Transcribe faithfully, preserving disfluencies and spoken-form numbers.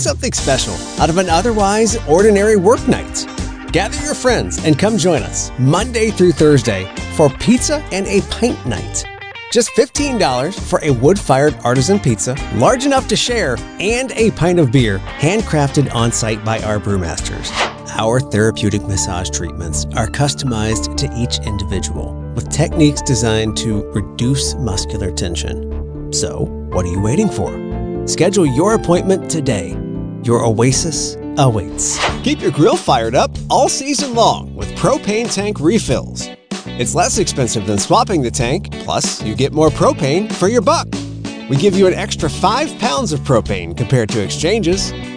something special out of an otherwise ordinary work night. Gather your friends and come join us Monday through Thursday for pizza and a pint night. Just fifteen dollars for a wood-fired artisan pizza, large enough to share, and a pint of beer, handcrafted on-site by our brewmasters. Our therapeutic massage treatments are customized to each individual with techniques designed to reduce muscular tension. So, what are you waiting for? Schedule your appointment today. Your oasis awaits. Keep your grill fired up all season long with propane tank refills. It's less expensive than swapping the tank, plus you get more propane for your buck. We give you an extra five pounds of propane compared to exchanges.